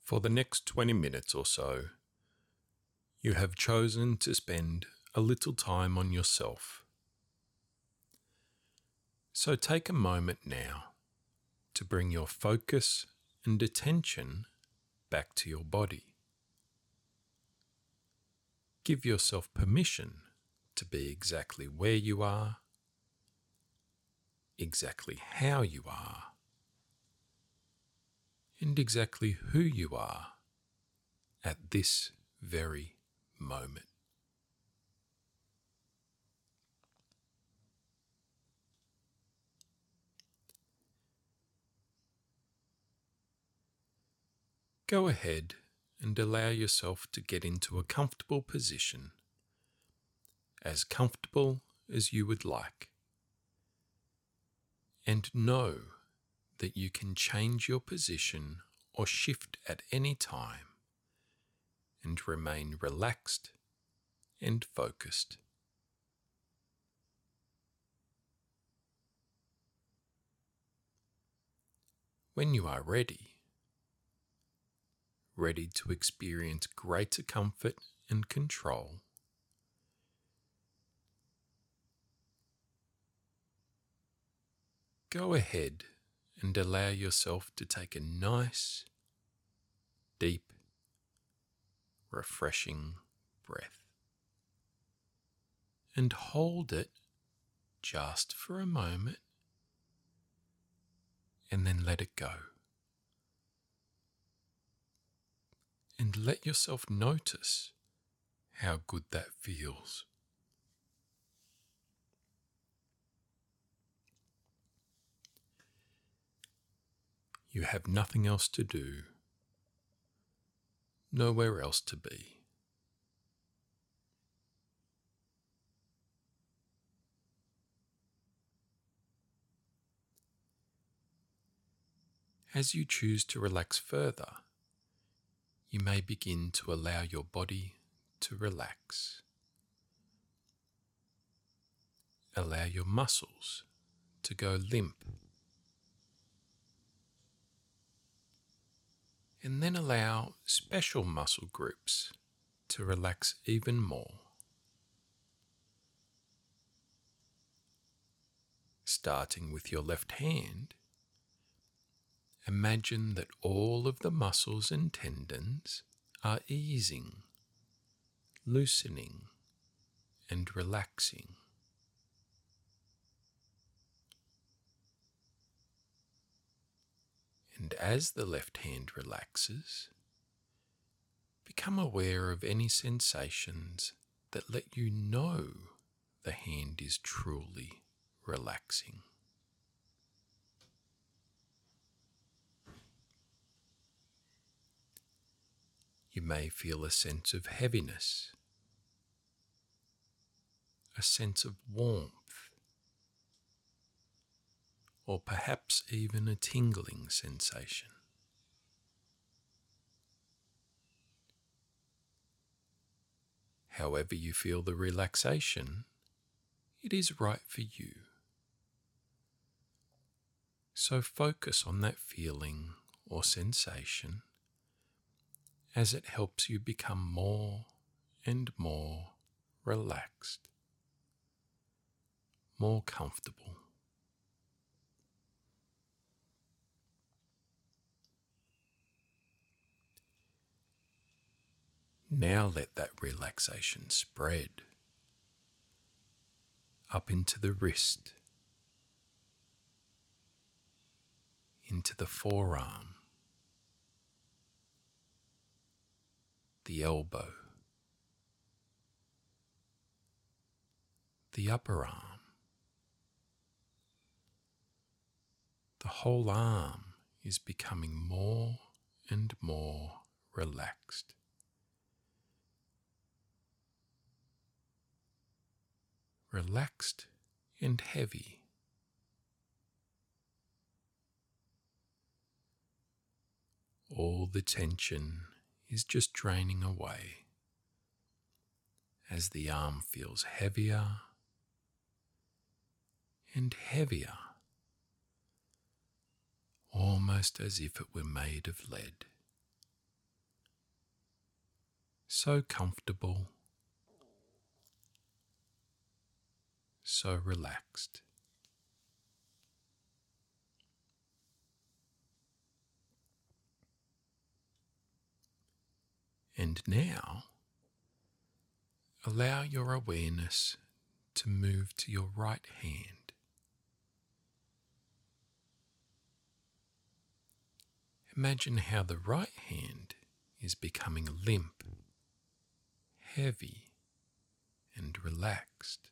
For the next 20 minutes or so, you have chosen to spend a little time on yourself. So take a moment now to bring your focus and attention back to your body. Give yourself permission to be exactly where you are, exactly how you are, and exactly who you are at this very moment. Go ahead and allow yourself to get into a comfortable position, as comfortable as you would like. And know that you can change your position or shift at any time and remain relaxed and focused. When you are ready to experience greater comfort and control, go ahead and allow yourself to take a nice, deep, refreshing breath and hold it just for a moment and then let it go. And let yourself notice how good that feels. You have nothing else to do, nowhere else to be. As you choose to relax further, you may begin to allow your body to relax. Allow your muscles to go limp. And then allow special muscle groups to relax even more. Starting with your left hand, imagine that all of the muscles and tendons are easing, loosening, and relaxing. And as the left hand relaxes, become aware of any sensations that let you know the hand is truly relaxing. You may feel a sense of heaviness, a sense of warmth, or perhaps even a tingling sensation. However you feel the relaxation, it is right for you. So focus on that feeling or sensation as it helps you become more and more relaxed, more comfortable. Now let that relaxation spread up into the wrist, into the forearm, the elbow, the upper arm. The whole arm is becoming more and more relaxed. Relaxed and heavy. All the tension is just draining away as the arm feels heavier and heavier, almost as if it were made of lead. so comfortable, so relaxed. And now, allow your awareness to move to your right hand. Imagine how the right hand is becoming limp, heavy, and relaxed.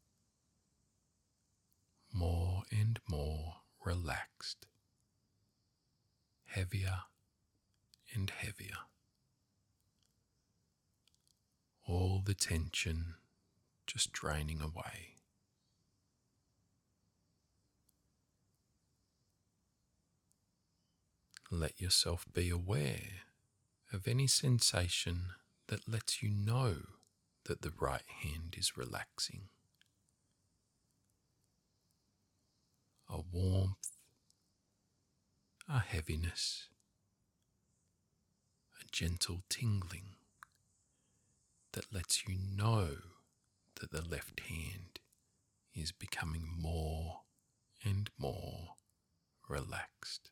More and more relaxed. Heavier and heavier. All the tension just draining away. Let yourself be aware of any sensation that lets you know that the right hand is relaxing. A warmth, a heaviness, a gentle tingling that lets you know that the left hand is becoming more and more relaxed.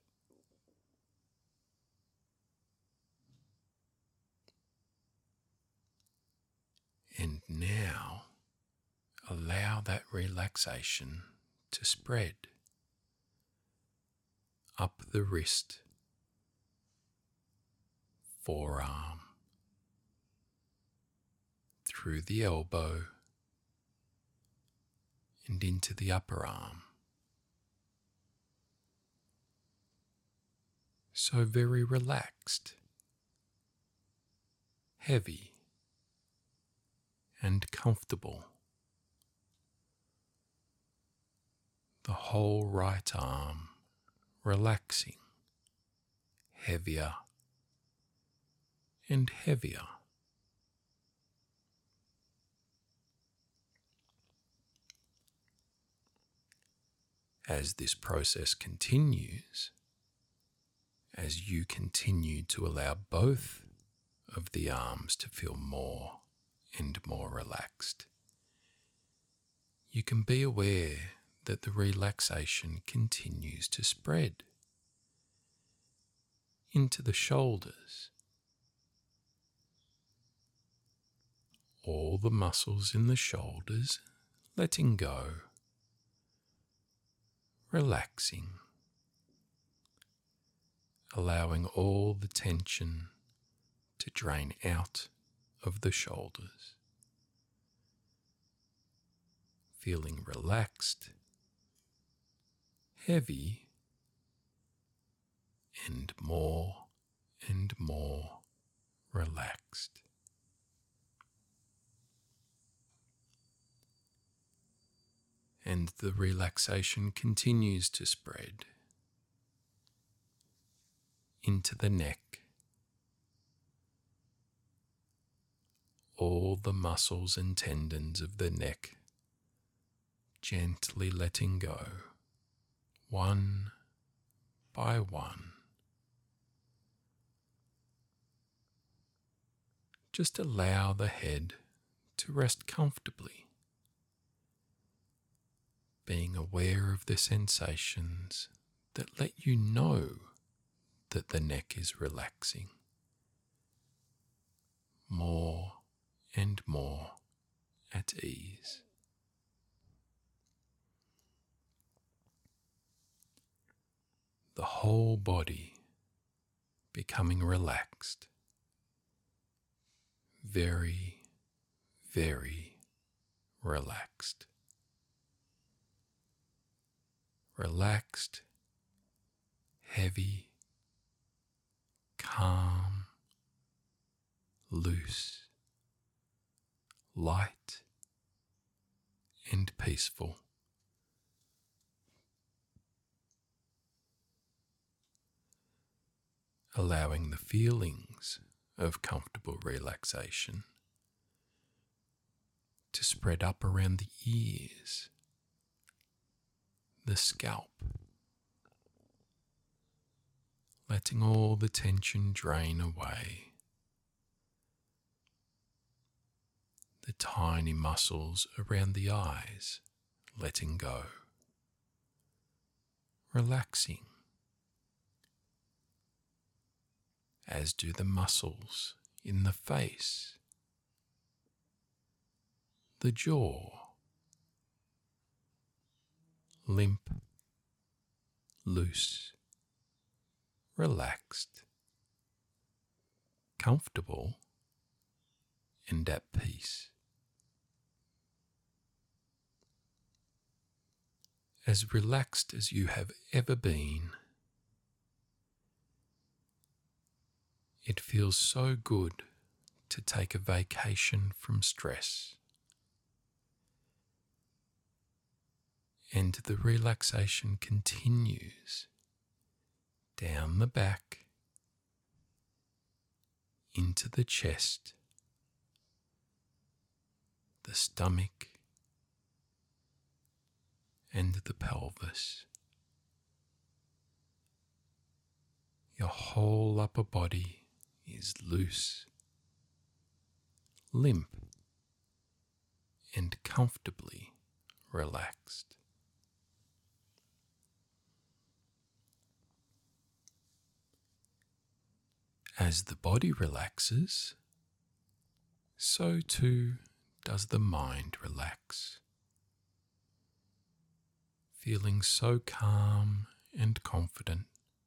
And now, allow that relaxation to spread up the wrist, forearm, through the elbow, and into the upper arm. So very relaxed, heavy, and comfortable. The whole right arm relaxing, heavier and heavier. As this process continues, as you continue to allow both of the arms to feel more and more relaxed, you can be aware that the relaxation continues to spread into the shoulders. All the muscles in the shoulders letting go, relaxing, allowing all the tension to drain out of the shoulders. Feeling relaxed, heavy, and more relaxed. And the relaxation continues to spread into the neck. All the muscles and tendons of the neck gently letting go, one by one. Just allow the head to rest comfortably, being aware of the sensations that let you know that the neck is relaxing. More and more at ease. The whole body becoming relaxed. Very, very relaxed. Relaxed, heavy, calm, loose, light, and peaceful. Allowing the feelings of comfortable relaxation to spread up around the ears, the scalp, letting all the tension drain away, the tiny muscles around the eyes letting go, relaxing, as do the muscles in the face, the jaw, limp, loose, relaxed, comfortable, and at peace. As relaxed as you have ever been, it feels so good to take a vacation from stress. And the relaxation continues down the back, into the chest, the stomach, and the pelvis. Your whole upper body is loose, limp, and comfortably relaxed. As the body relaxes, so too does the mind relax, feeling so calm and confident,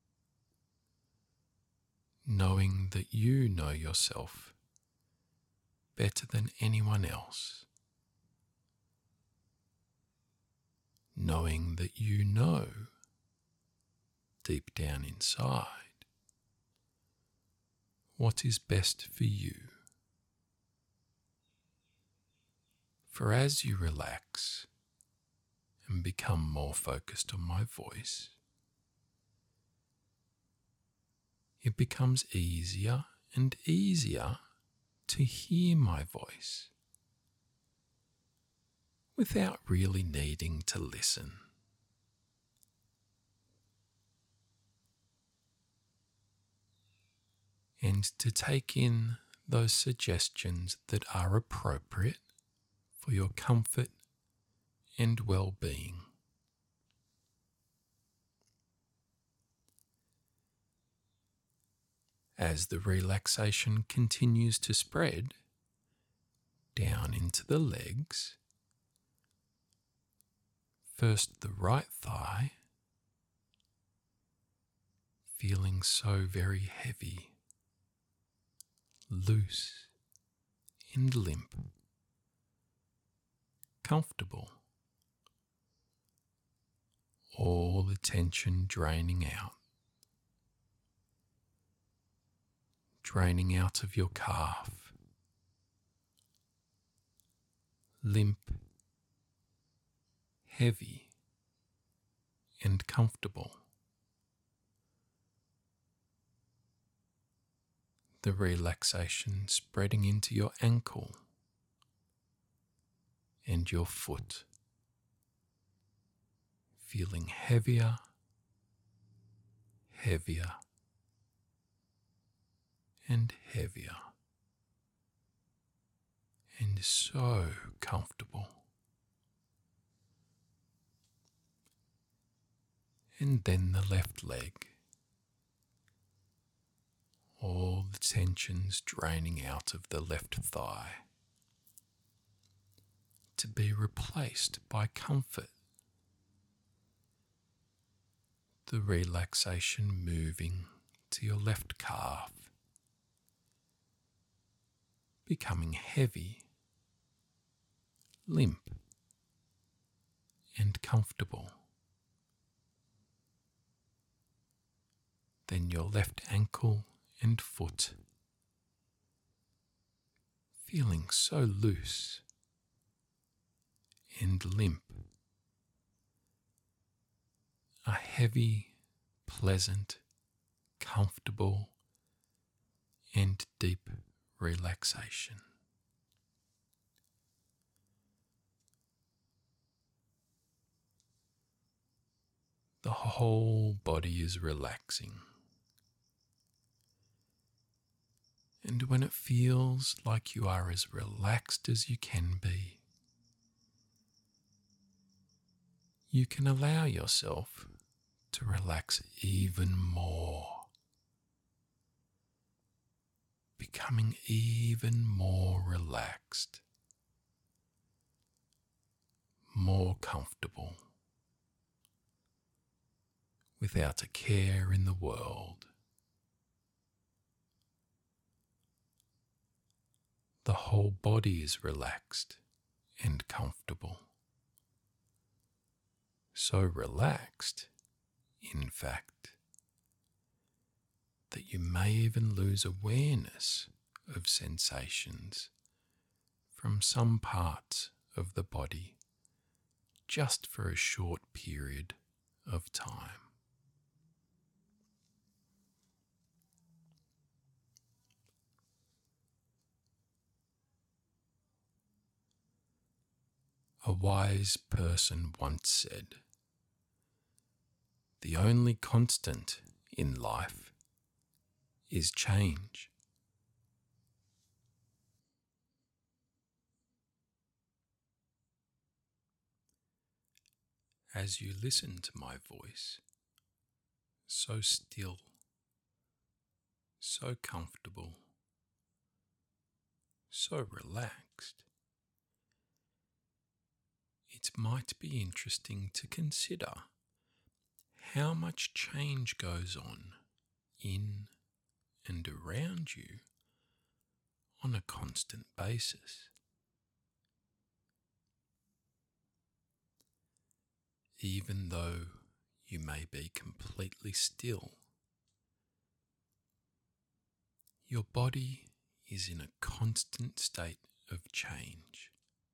knowing that you know yourself better than anyone else, knowing that you know deep down inside what is best for you. For as you relax and become more focused on my voice, it becomes easier and easier to hear my voice without really needing to listen. And to take in those suggestions that are appropriate for your comfort and well-being. As the relaxation continues to spread down into the legs, first the right thigh, feeling so very heavy, loose and limp, comfortable, all the tension draining out of your calf, limp, heavy and comfortable. The relaxation spreading into your ankle and your foot, feeling heavier, heavier, and heavier, and so comfortable. And then the left leg, all the tensions draining out of the left thigh, to be replaced by comfort. The relaxation moving to your left calf, becoming heavy, limp, and comfortable. Then your left ankle and foot, feeling so loose and limp. A heavy, pleasant, comfortable, and deep relaxation. The whole body is relaxing, And when it feels like you are as relaxed as you can be, you can allow yourself to relax even more, becoming even more relaxed, more comfortable, without a care in the world. The whole body is relaxed and comfortable. So relaxed, in fact, that you may even lose awareness of sensations from some parts of the body just for a short period of time. A wise person once said, "The only constant in life is change." As you listen to my voice, so still, so comfortable, so relaxed, it might be interesting to consider how much change goes on in and around you on a constant basis. Even though you may be completely still, your body is in a constant state of change.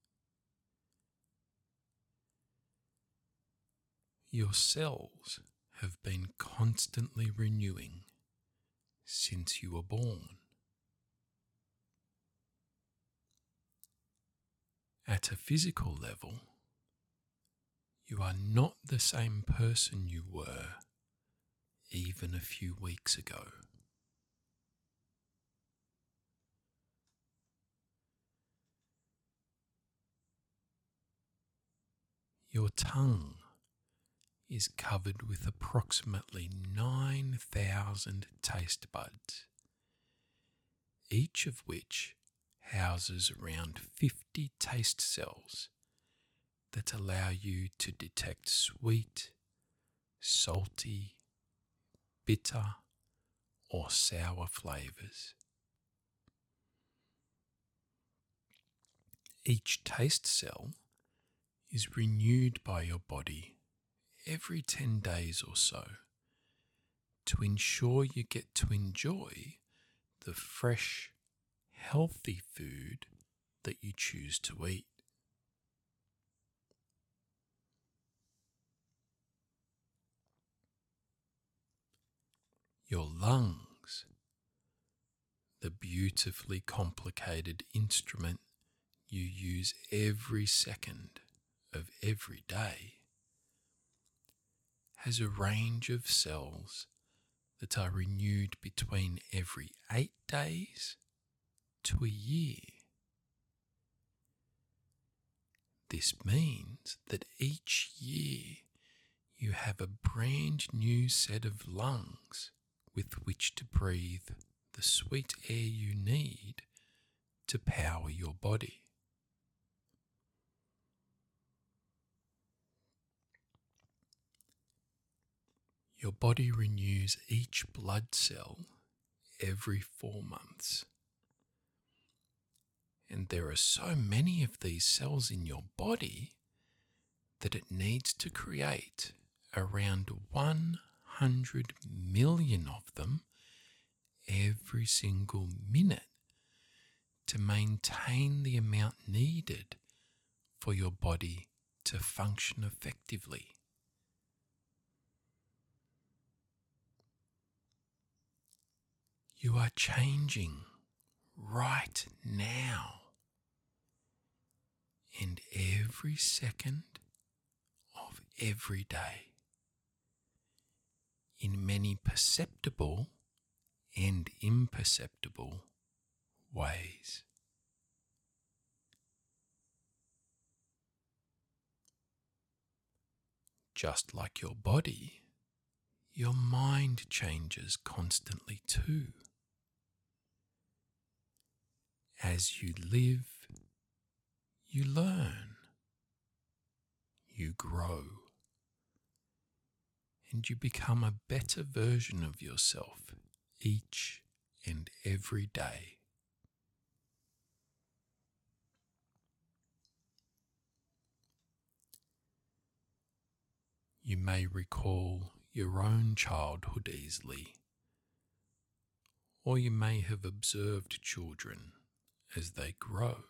Your cells have been constantly renewing since you were born. At a physical level, you are not the same person you were even a few weeks ago. Your tongue is covered with approximately 9,000 taste buds, each of which houses around 50 taste cells that allow you to detect sweet, salty, bitter, or sour flavours. Each taste cell is renewed by your body every 10 days or so to ensure you get to enjoy the fresh, healthy food that you choose to eat. Your lungs, the beautifully complicated instrument you use every second of every day, has a range of cells that are renewed between every 8 days to a year. This means that each year you have a brand new set of lungs with which to breathe the sweet air you need to power your body. Your body renews each blood cell every 4 months. And there are so many of these cells in your body that it needs to create around 100 million of them every single minute to maintain the amount needed for your body to function effectively. You are changing right now, and every second of every day, in many perceptible and imperceptible ways. Just like your body, your mind changes constantly too. As you live, you learn, you grow, and you become a better version of yourself each and every day. You may recall your own childhood easily, or you may have observed children as they grow.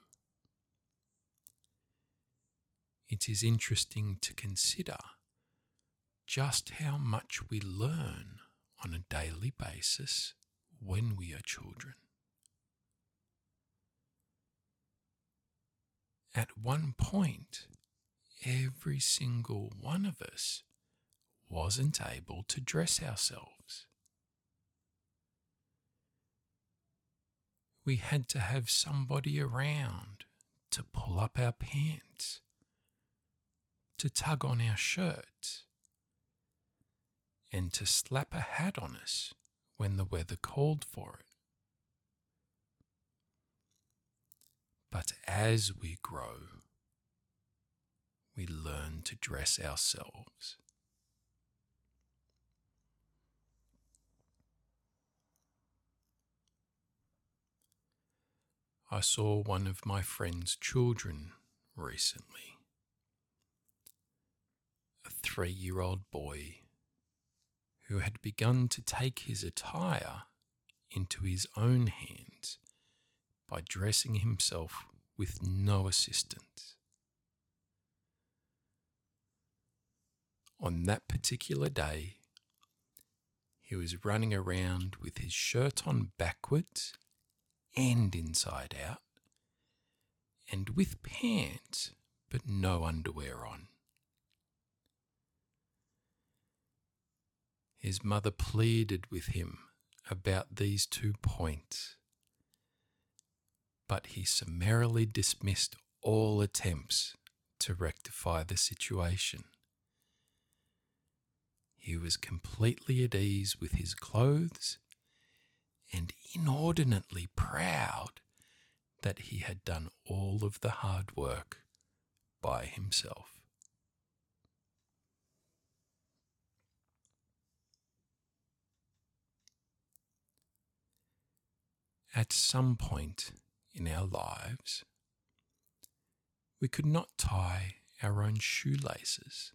It is interesting to consider just how much we learn on a daily basis when we are children. At one point, every single one of us wasn't able to dress ourselves. We had to have somebody around to pull up our pants, to tug on our shirts, and to slap a hat on us when the weather called for it. But as we grow, we learn to dress ourselves. I saw one of my friend's children recently, a 3-year-old boy who had begun to take his attire into his own hands by dressing himself with no assistance. On that particular day, he was running around with his shirt on backwards and inside out, and with pants but no underwear on. His mother pleaded with him about these 2 points, but he summarily dismissed all attempts to rectify the situation. He was completely at ease with his clothes and inordinately proud that he had done all of the hard work by himself. At some point in our lives, we could not tie our own shoelaces.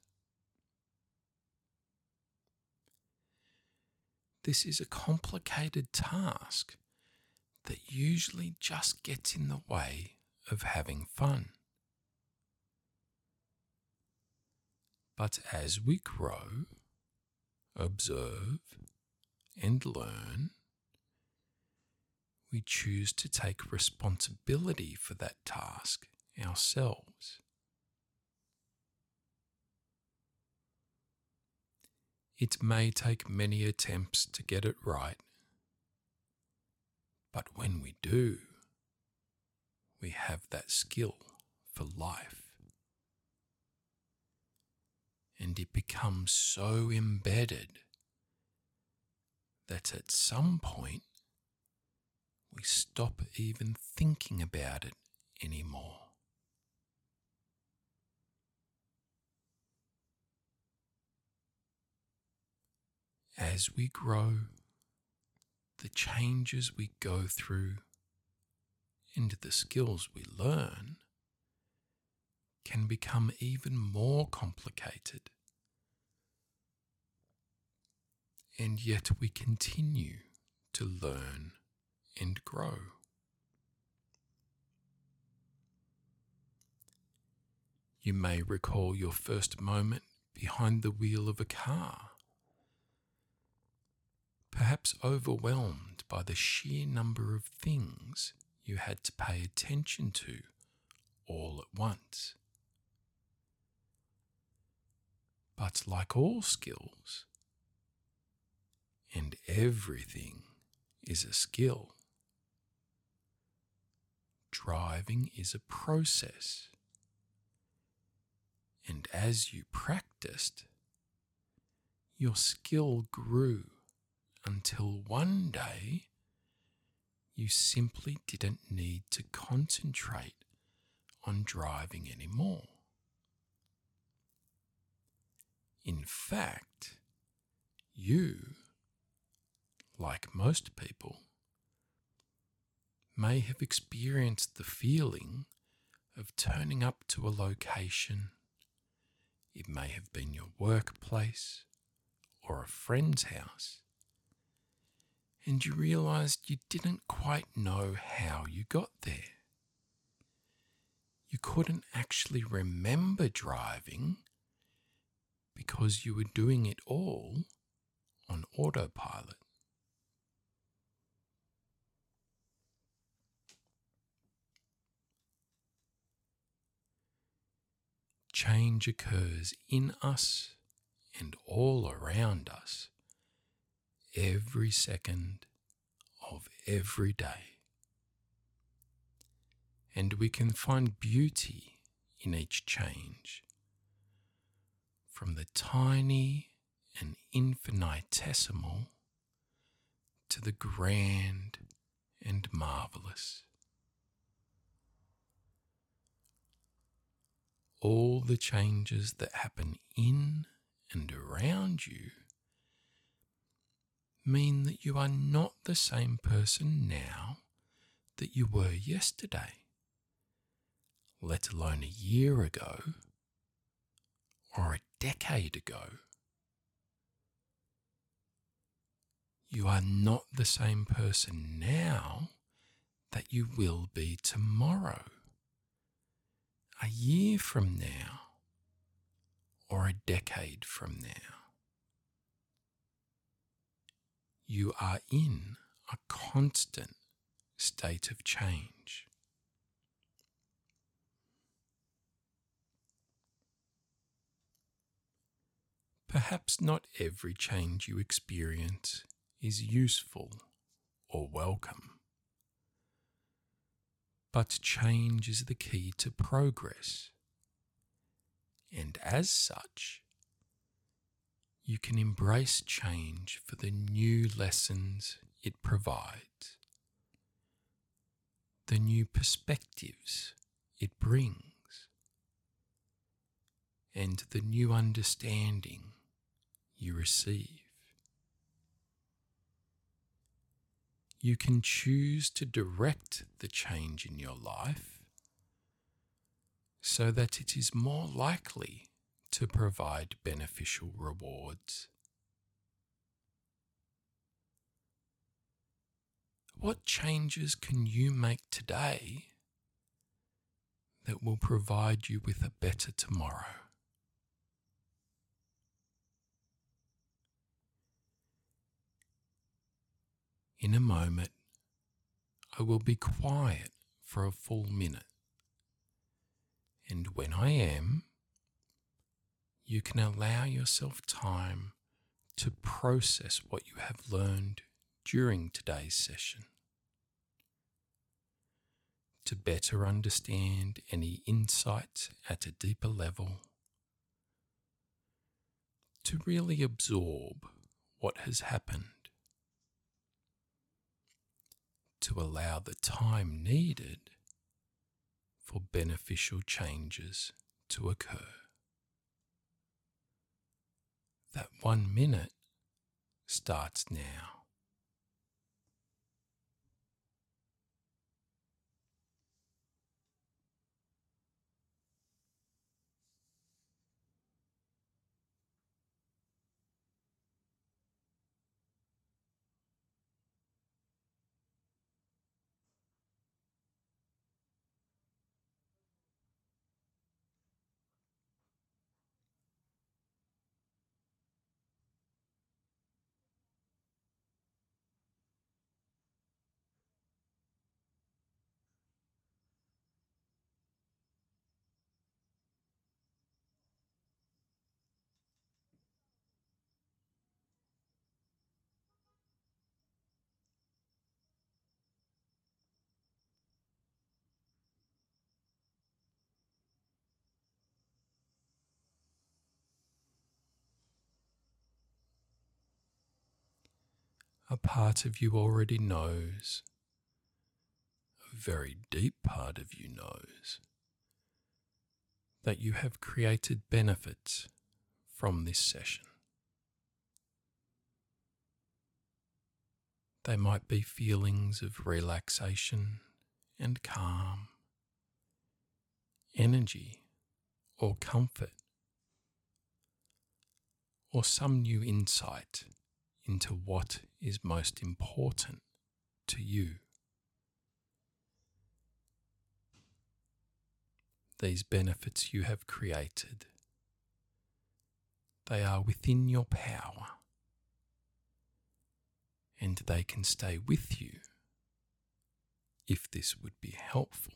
This is a complicated task that usually just gets in the way of having fun. But as we grow, observe, and learn, we choose to take responsibility for that task ourselves. It may take many attempts to get it right, but when we do, we have that skill for life. And it becomes so embedded that at some point we stop even thinking about it anymore. As we grow, the changes we go through and the skills we learn can become even more complicated. And yet we continue to learn and grow. You may recall your first moment behind the wheel of a car, perhaps overwhelmed by the sheer number of things you had to pay attention to all at once. But like all skills, and everything is a skill, driving is a process. And as you practiced, your skill grew until one day you simply didn't need to concentrate on driving anymore. In fact, you, like most people, may have experienced the feeling of turning up to a location. It may have been your workplace or a friend's house, and you realized you didn't quite know how you got there. You couldn't actually remember driving because you were doing it all on autopilot. Change occurs in us and all around us every second of every day. And we can find beauty in each change, from the tiny and infinitesimal to the grand and marvelous. All the changes that happen in and around you mean that you are not the same person now that you were yesterday, let alone a year ago or a decade ago. You are not the same person now that you will be tomorrow, a year from now, or a decade from now. You are in a constant state of change. Perhaps not every change you experience is useful or welcome, but change is the key to progress, and as such, you can embrace change for the new lessons it provides, the new perspectives it brings, and the new understanding you receive. You can choose to direct the change in your life so that it is more likely to provide beneficial rewards. What changes can you make today that will provide you with a better tomorrow? In a moment, I will be quiet for a full minute, and when I am, you can allow yourself time to process what you have learned during today's session, to better understand any insights at a deeper level, to really absorb what has happened, to allow the time needed for beneficial changes to occur. That 1 minute starts now. a part of you already knows, a very deep part of you knows, that you have created benefits from this session. They might be feelings of relaxation and calm, energy or comfort, or some new insight into what is most important to you. These benefits you have created, they are within your power, and they can stay with you if this would be helpful.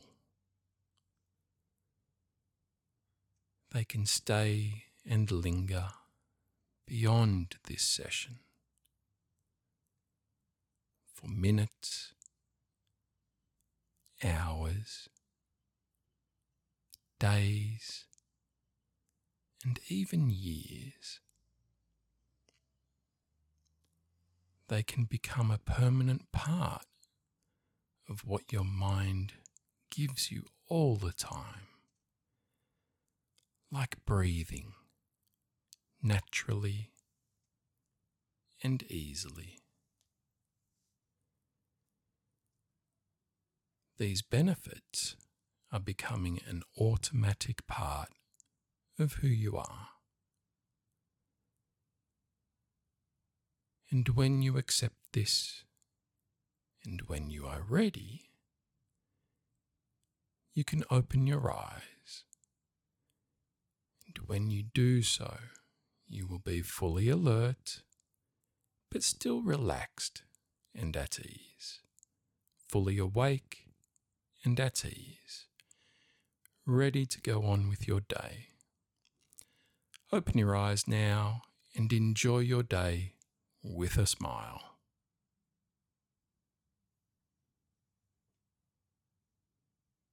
They can stay and linger beyond this session for minutes, hours, days, and even years. They can become a permanent part of what your mind gives you all the time, like breathing naturally and easily. These benefits are becoming an automatic part of who you are. And when you accept this, and when you are ready, you can open your eyes. And when you do so, you will be fully alert, but still relaxed and at ease, fully awake and at ease, ready to go on with your day. Open your eyes now and enjoy your day with a smile.